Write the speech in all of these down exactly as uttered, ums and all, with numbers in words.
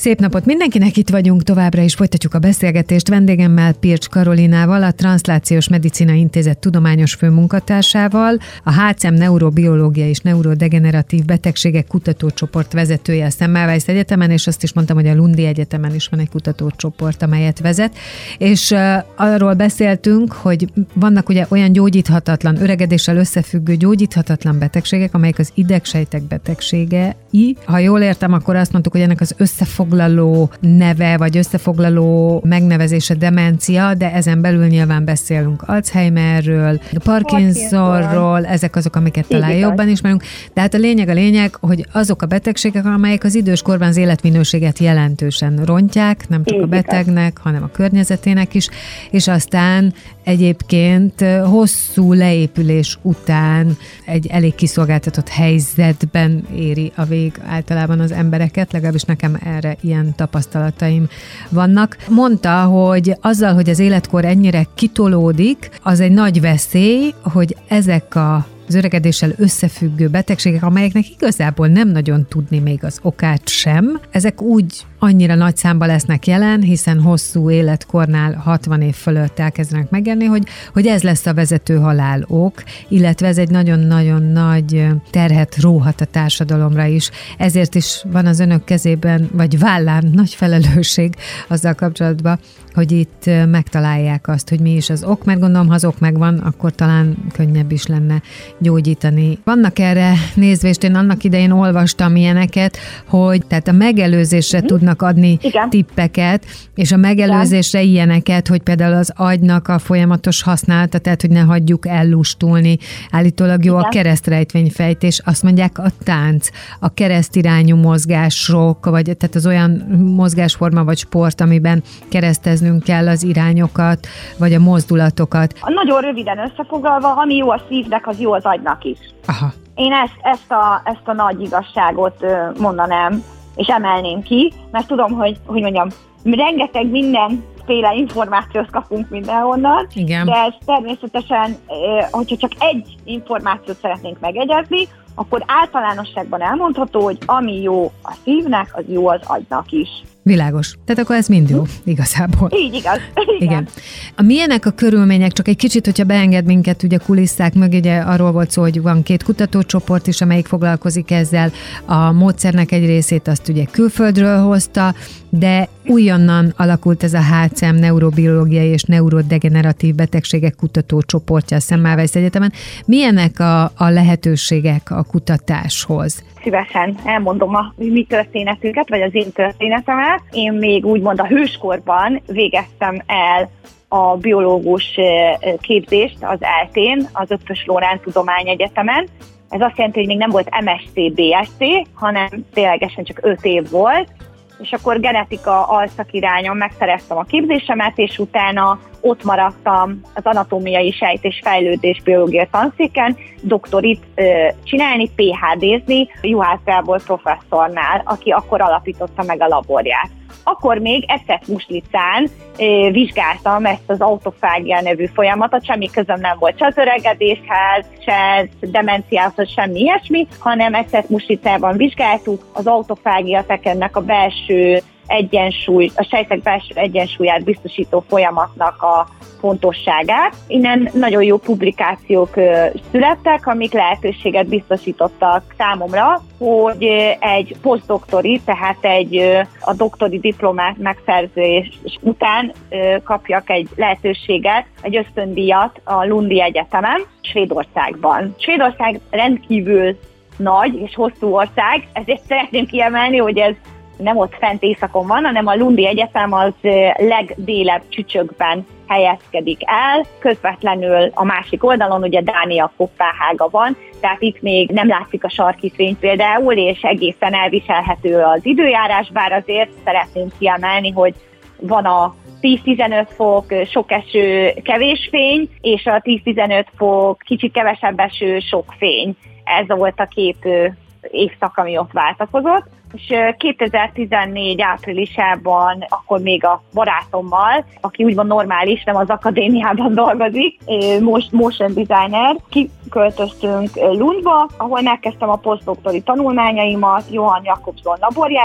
Szép napot mindenkinek, itt vagyunk továbbra is, folytatjuk a beszélgetést vendégemmel, Pircs Karolinával, a Transzlációs Medicina Intézet tudományos főmunkatársával, a há cé em Neurobiológia és Neurodegeneratív Betegségek Kutatócsoport vezetője a Semmelweis Egyetemen, és azt is mondtam, hogy a Lundi Egyetemen is van egy kutatócsoport, amelyet vezet, és uh, arról beszéltünk, hogy vannak ugye olyan gyógyíthatatlan, öregedéssel összefüggő gyógyíthatatlan betegségek, amelyek az idegsejtek betegségei. Ha jól értem, akkor azt mondtuk, hogy ennek az összefoglaló neve, vagy összefoglaló megnevezése demencia, de ezen belül nyilván beszélünk Alzheimerről, Parkinsonról, ezek azok, amiket talán igaz. jobban ismerünk. De hát a lényeg a lényeg, hogy azok a betegségek, amelyek az időskorban az életminőséget jelentősen rontják, nem csak Így a betegnek, igaz. hanem a környezetének is, és aztán egyébként hosszú leépülés után egy elég kiszolgáltatott helyzetben éri a vég általában az embereket, legalábbis nekem erre ilyen tapasztalataim vannak. Mondta, hogy azzal, hogy az életkor ennyire kitolódik, az egy nagy veszély, hogy ezek a az öregedéssel összefüggő betegségek, amelyeknek igazából nem nagyon tudni még az okát sem, ezek úgy annyira nagy számba lesznek jelen, hiszen hosszú életkornál hatvan év fölött elkezdenek megjelenni, hogy, hogy ez lesz a vezető halálok, illetve ez egy nagyon-nagyon nagy terhet róhat a társadalomra is. Ezért is van az önök kezében, vagy vállán nagy felelősség azzal kapcsolatban, hogy itt megtalálják azt, hogy mi is az ok, mert gondolom, ha az ok megvan, akkor talán könnyebb is lenne gyógyítani. Vannak erre nézvést, én annak idején olvastam ilyeneket, hogy tehát a megelőzésre mm. tudnak adni Igen. tippeket, és a megelőzésre Igen. ilyeneket, hogy például az agynak a folyamatos használata, tehát hogy ne hagyjuk ellustulni. Állítólag jó Igen. a keresztrejtvényfejtés, azt mondják a tánc, a keresztirányú mozgások, vagy tehát az olyan mozgásforma vagy sport, amiben kereszteznünk kell az irányokat, vagy a mozdulatokat. Nagyon röviden összefoglalva, ami jó a szívnek, az jó az agynak is. Aha. Én ezt, ezt, a, ezt a nagy igazságot mondanám, és emelném ki, mert tudom, hogy, hogy mondjam, rengeteg mindenféle információt kapunk mindenhonnan, Igen. de ez természetesen, hogyha csak egy információt szeretnénk megegyezni, akkor általánosságban elmondható, hogy ami jó a szívnek, az jó az agynak is. Világos. Tehát akkor ez mind jó, igazából. Így igaz. Igen. Igen. A milyenek a körülmények, csak egy kicsit, hogyha beenged minket ugye kulisszák mögé, ugye arról volt szó, hogy van két kutatócsoport is, amelyik foglalkozik ezzel. A módszernek egy részét azt ugye külföldről hozta, de újonnan alakult ez a há cé em Neurobiológiai és Neurodegeneratív Betegségek Kutatócsoportja a Semmelweis Egyetemen. Milyenek a, a lehetőségek a kutatáshoz? Szívesen elmondom a mi történetünket, vagy az én történetemet. Én még úgymond a hőskorban végeztem el a biológus képzést az eltén, az Eötvös Loránd Tudományegyetemen. Ez azt jelenti, hogy még nem volt em es cé, bé es cé, hanem ténylegesen csak öt év volt, és akkor genetika alszakirányon megszereztem a képzésemet, és utána ott maradtam az anatómiai sejt- és fejlődés biológia tanszéken, doktorit ö, csinálni, pé há dézni Juhász Gábor professzornál, aki akkor alapította meg a laborját. Akkor még Ecet-Muslicán eh, vizsgáltam ezt az autofágia nevű folyamatot, semmi közöm nem volt se az öregedéshez, se demenciához, semmi ilyesmi, hanem Ecet-Muslicában vizsgáltuk az autofágia tekennek a belső egyensúly, a sejtek belső egyensúlyát biztosító folyamatnak a fontosságát. Innen nagyon jó publikációk ö, születtek, amik lehetőséget biztosítottak számomra, hogy egy posztdoktori, tehát egy ö, a doktori diplomát megszerzés után ö, kapjak egy lehetőséget, egy ösztöndíjat a Lundi Egyetemen, Svédországban. Svédország rendkívül nagy és hosszú ország, ezért szeretném kiemelni, hogy ez nem ott fent északon van, hanem a Lundi Egyetem az legdélebb csücsökben helyezkedik el, közvetlenül a másik oldalon ugye Dánia, Koppenhága van, tehát itt még nem látszik a sarkítvény például, és egészen elviselhető az időjárás, bár azért szeretném kiemelni, hogy van a tíz-tizenöt fok, sok eső, kevés fény, és a tíz-tizenöt fok, kicsit kevesebb eső, sok fény. Ez volt a két évszak, ami ott váltakozott. És kétezer-tizennégy áprilisában akkor még a barátommal, aki úgymond normális, nem az akadémiában dolgozik, most motion designer, kiköltöztünk Lundba, ahol megkezdtem a posztdoktori tanulmányaimat Johann Jakobson laborjában,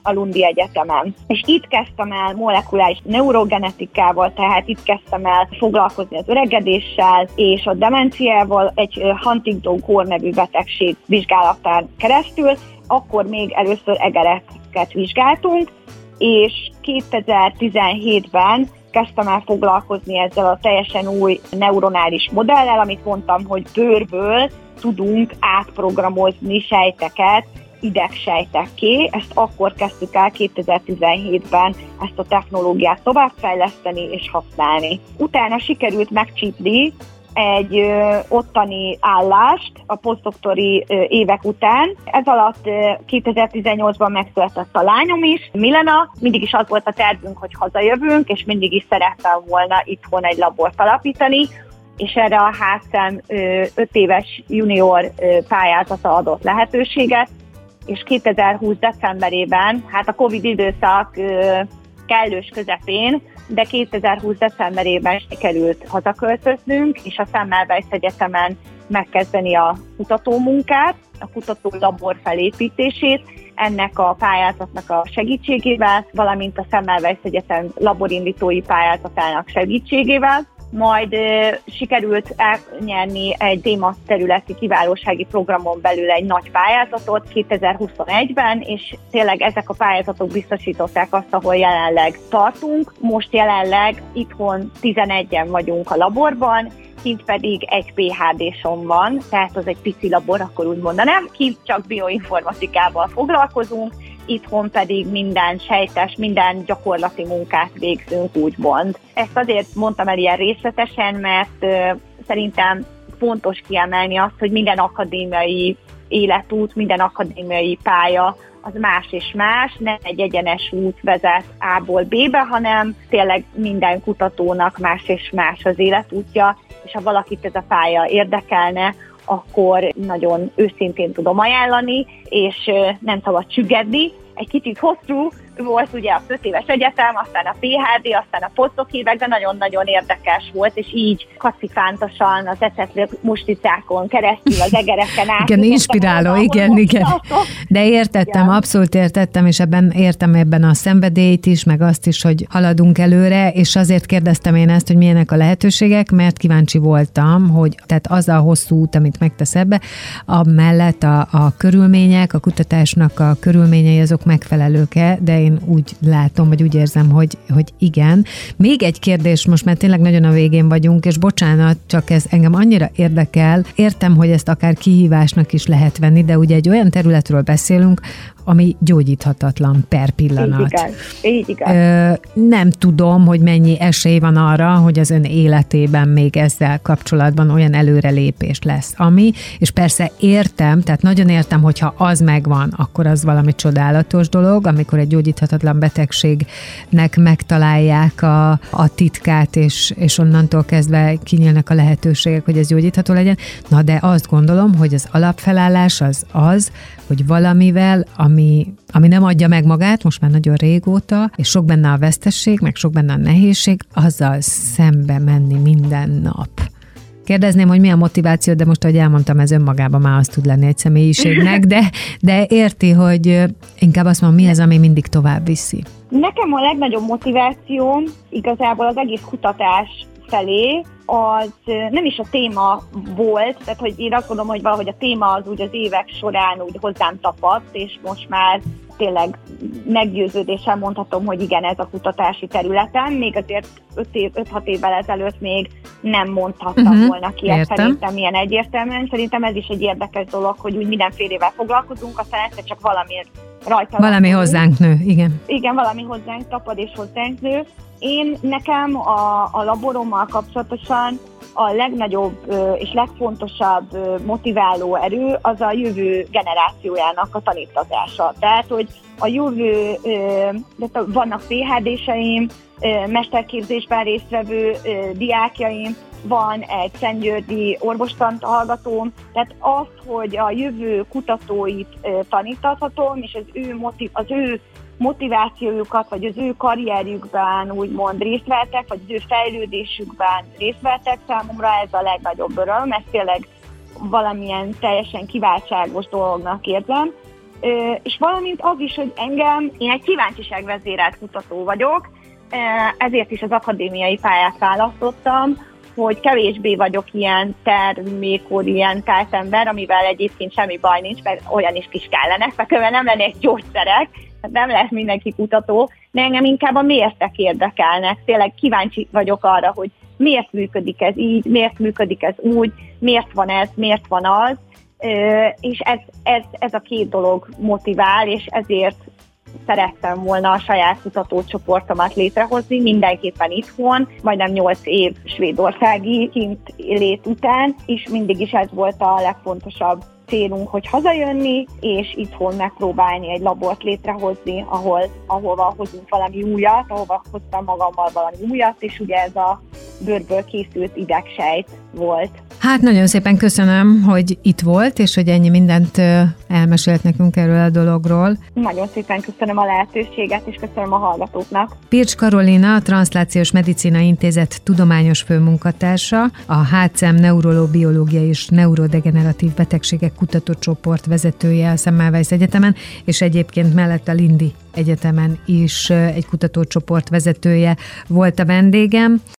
a Lundi Egyetemen. És itt kezdtem el molekuláris neurogenetikával, tehát itt kezdtem el foglalkozni az öregedéssel és a demenciával egy Huntington-kór nevű betegség vizsgálatán keresztül. Akkor még először egereket vizsgáltunk, és kétezer-tizenhétben kezdtem el foglalkozni ezzel a teljesen új neuronális modellel, amit mondtam, hogy bőrből tudunk átprogramozni sejteket idegsejtekké. Ezt akkor kezdtük el kétezer-tizenhétben ezt a technológiát továbbfejleszteni és használni. Utána sikerült megcsípni egy ö, ottani állást a posztdoktori ö, évek után. Ez alatt ö, kétezer-tizennyolcban megszületett a lányom is, Milena. Mindig is az volt a tervünk, hogy hazajövünk, és mindig is szerettem volna itthon egy labort alapítani, és erre a HACCEM öt éves junior ö, pályázata adott lehetőséget, és kétezer-húsz decemberében, hát a Covid időszak ö, kellős közepén, de kétezer-húsz decemberében sikerült hazaköltöznünk, és a Semmelweis Egyetemen megkezdeni a kutatómunkát, a kutatólabor felépítését, ennek a pályázatnak a segítségével, valamint a Semmelweis Egyetem laborindítói pályázatának segítségével. Majd ö, sikerült elnyerni egy tématerületi kiválósági programon belül egy nagy pályázatot kétezer-huszonegyben, és tényleg ezek a pályázatok biztosították azt, ahol jelenleg tartunk. Most jelenleg itthon tizenegyen vagyunk a laborban, kint pedig egy pé há dé-son van, tehát az egy pici labor, akkor úgy mondanám. Kint csak bioinformatikával foglalkozunk, itthon pedig minden sejtes, minden gyakorlati munkát végzünk, úgymond. Ezt azért mondtam el ilyen részletesen, mert ö, szerintem fontos kiemelni azt, hogy minden akadémiai életút, minden akadémiai pálya az más és más, nem egy egyenes út vezet A-ból B-be, hanem tényleg minden kutatónak más és más az életútja, és ha valakit ez a pálya érdekelne, akkor nagyon őszintén tudom ajánlani, és nem szabad csüggedni. Egy kicsit hosszú volt ugye a öt éves egyetem, aztán a pé há dé, aztán a posztok évek, de nagyon-nagyon érdekes volt, és így kacifántosan az ecetli musticákon keresztül, az egereken át. Igen, inspiráló, igen, igen. De értettem, igen. Abszolút értettem, és ebben értem ebben a szenvedélyt is, meg azt is, hogy haladunk előre, és azért kérdeztem én ezt, hogy milyenek a lehetőségek, mert kíváncsi voltam, hogy tehát az a hosszú út, amit megtesz ebbe, amellett a, a körülmények, a kutatásnak a körülményei azok megfelelők-e, de én úgy látom, vagy úgy érzem, hogy, hogy igen. Még egy kérdés, most már tényleg nagyon a végén vagyunk, és bocsánat, csak ez engem annyira érdekel. Értem, hogy ezt akár kihívásnak is lehet venni, de ugye egy olyan területről beszélünk, ami gyógyíthatatlan per pillanat. Így igaz. Így igaz. Ö, nem tudom, hogy mennyi esély van arra, hogy az ön életében még ezzel kapcsolatban olyan előrelépés lesz, ami, és persze értem, tehát nagyon értem, hogyha az megvan, akkor az valami csodálatos dolog, amikor egy gyógyíthatatlan betegségnek megtalálják a, a titkát, és, és onnantól kezdve kinyílnak a lehetőségek, hogy ez gyógyítható legyen. Na, de azt gondolom, hogy az alapfelállás az az, hogy valamivel, ami, ami nem adja meg magát, most már nagyon régóta, és sok benne a vesztesség, meg sok benne a nehézség, azzal szembe menni minden nap. Kérdezném, hogy mi a motiváció, de most, ahogy elmondtam, ez önmagában már az tud lenni egy személyiségnek, de, de érti, hogy inkább azt mondom, mi az, ami mindig tovább viszi? Nekem a legnagyobb motivációm igazából az egész kutatás felé, az nem is a téma volt, tehát hogy én azt gondolom, hogy valahogy a téma az úgy az évek során úgy hozzám tapadt, és most már tényleg meggyőződéssel mondhatom, hogy igen, ez a kutatási területen, még azért öt-hat évvel ezelőtt még nem mondhattam uh-huh. volna ki, ezt szerintem ilyen egyértelműen. Szerintem ez is egy érdekes dolog, hogy úgy mindenfélével foglalkozunk, aztán egyszer csak valamiért rajta. Valami lakunk. Hozzánk nő, igen. Igen, valami hozzánk tapad és hozzánk nő. Én nekem a, a laborommal kapcsolatosan a legnagyobb és legfontosabb motiváló erő az a jövő generációjának a tanítatása. Tehát, hogy a jövő, de vannak pé há dé-seim, mesterképzésben résztvevő diákjaim, van egy szentgyörgyi orvostant hallgatóm, tehát az, hogy a jövő kutatóit tanítathatom, és az ő, motiv, az ő motivációjukat, vagy az ő karrierjükben úgymond részt vettek, vagy az ő fejlődésükben részt vettek, számomra ez a legnagyobb öröm, ezt tényleg valamilyen teljesen kiváltságos dolognak érzem, és valamint az is, hogy engem, én egy kíváncsiságvezérelt kutató vagyok, ezért is az akadémiai pályát választottam, hogy kevésbé vagyok ilyen termékorientált ember, amivel egyébként semmi baj nincs, mert olyan is is kellenek, mert nem lennék gyógyszerek, tehát nem lesz mindenki kutató, de engem inkább a mértek érdekelnek. Tényleg kíváncsi vagyok arra, hogy miért működik ez így, miért működik ez úgy, miért van ez, miért van az, és ez, ez, ez a két dolog motivál, és ezért szerettem volna a saját kutatócsoportomat létrehozni, mindenképpen itthon, majdnem nyolc év svédországi kint lét után, és mindig is ez volt a legfontosabb célunk, hogy hazajönni, és itthon megpróbálni egy labort létrehozni, ahol, ahova hozunk valami újat, ahova hoztam magammal valami újat, és ugye ez a bőrből készült idegsejt volt. Hát nagyon szépen köszönöm, hogy itt volt, és hogy ennyi mindent elmesélt nekünk erről a dologról. Nagyon szépen köszönöm a lehetőséget, és köszönöm a hallgatóknak. Pircs Karolina, a Transzlációs Medicina Intézet tudományos főmunkatársa, a há cé e em neurológiai és neurodegeneratív betegségek kutatócsoport vezetője a Semmelweis Egyetemen, és egyébként mellett a Lindi Egyetemen is egy kutatócsoport vezetője volt a vendégem.